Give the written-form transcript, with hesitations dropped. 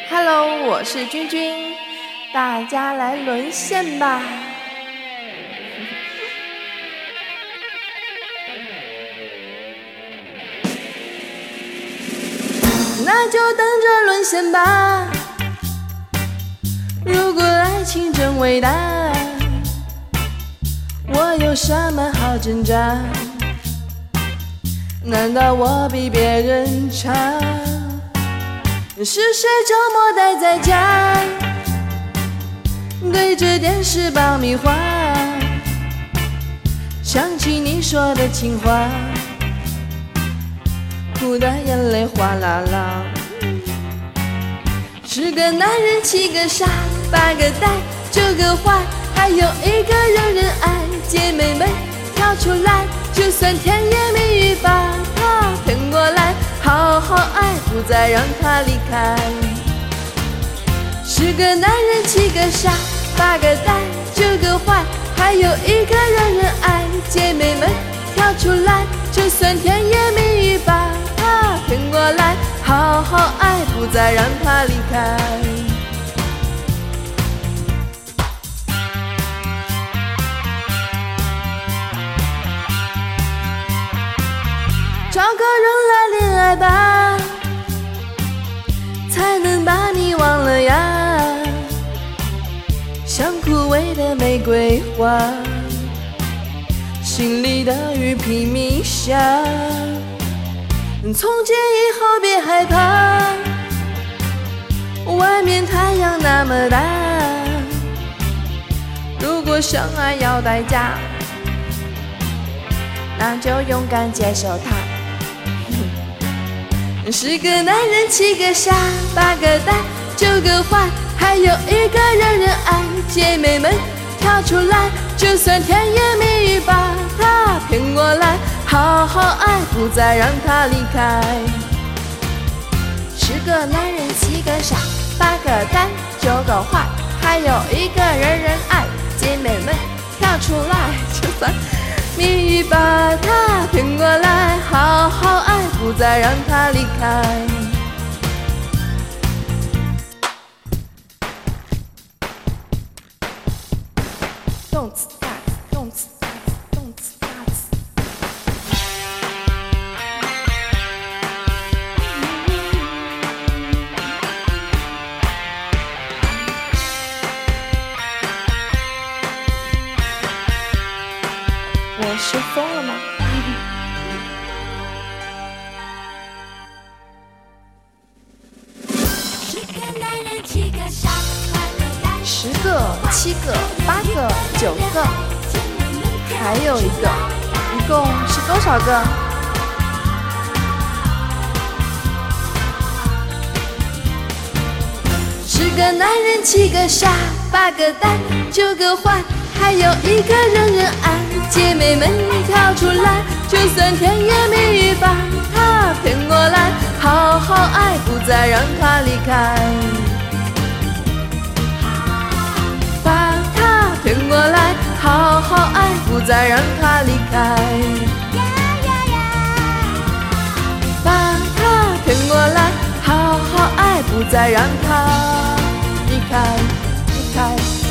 Hello， 我是君君，大家来沦陷吧。那就等着沦陷吧。如果爱情真伟大，我有什么好挣扎？难道我比别人差？是谁周末待在家，对着电视爆米花，想起你说的情话，哭得眼泪哗啦啦。10个男人7个傻，8个呆9个坏，还有1个人人爱。姐妹们跳出来，就算甜言蜜语把他骗过来，好好爱，不再让他离开。10个男人7个傻，8个呆9个坏，还有1个人人爱。姐妹们跳出来，就算甜言蜜语把他骗过来，好好爱，不再让他离开。找个人来恋爱吧，才能把你忘了呀。像枯萎的玫瑰花，心里的雨拼命下。从今以后别害怕，外面太阳那么大。如果相爱要代价，那就勇敢接受它。10个男人7个傻，8个呆9个坏，还有1个人人爱。姐妹们跳出来，就算甜言蜜语把他骗过来，好好爱，不再让他离开。10个男人7个傻，8个呆9个坏，还有1个人人爱。姐妹们跳出来，就算蜜语把他骗过来，好好爱，不再让他离开。动次打次，动次打次，动次打次。我是疯了吗？10个、7个、8个、9个，还有1个，一共是多少个？10个男人7个傻，8个呆9个坏，还有1个人人爱。姐妹们跳出来，就算甜言蜜语把他骗过来，好好爱，不再让他离开。把他骗过来，好好爱，不再让他离开。把他骗过来，好好爱，不再让他离开，离开。